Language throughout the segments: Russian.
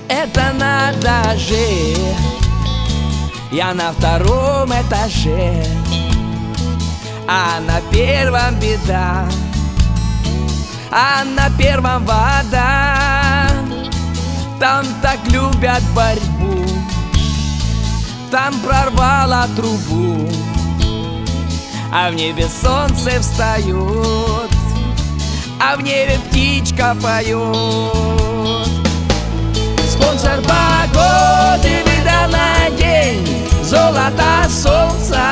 Это на этаже, я на втором этаже, а на первом беда, а на первом вода. Там так любят борьбу, там прорвало трубу, а в небе солнце встает, а в небе птичка поет. Спонсор погоды выдал на день золото солнца.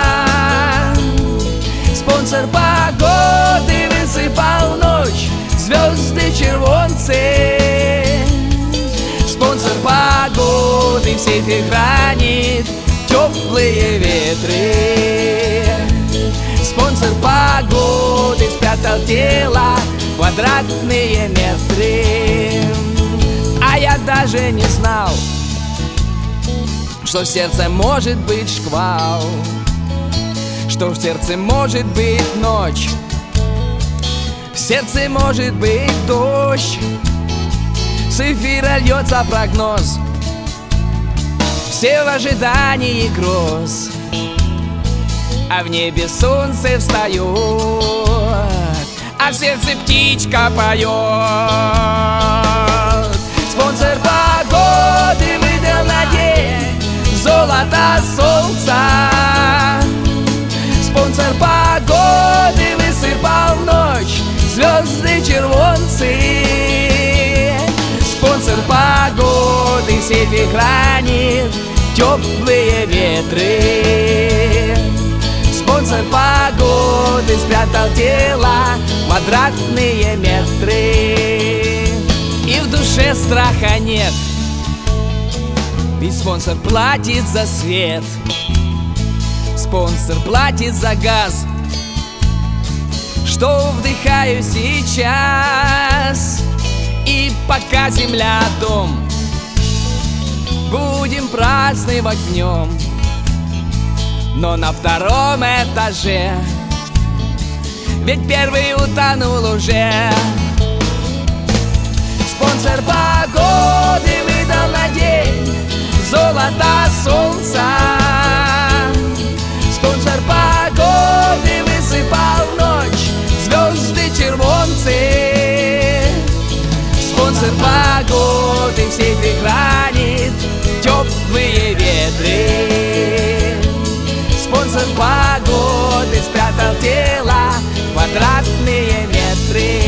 Спонсор погоды высыпал ночь звезды червонцы. Спонсор погоды в сейфе хранит теплые ветры. Спонсор погоды спрятал тело квадратные метры. А я даже не знал, что в сердце может быть шквал, что в сердце может быть ночь, в сердце может быть дождь. С эфира льется прогноз, все в ожидании гроз, а в небе солнце встает, а в сердце птичка поет. Спонсор погоды выдал на день золото солнца. Спонсор погоды высыпал в ночь звезды червонцы. Спонсор погоды в сейфе хранит теплые ветры. Спонсор погоды спрятал тело квадратные метры. И в душе страха нет, ведь спонсор платит за свет. Спонсор платит за газ, что вдыхаю сейчас. И пока земля дом, будем праздновать в нем. Но на втором этаже, ведь первый утонул уже. Спонсор погоды выдал на день золото солнца. Спонсор погоды высыпал в ночь звезды червонцы. Спонсор погоды в сейфе хранит теплые ветры. Спонсор погоды спрятал тело квадратные метры.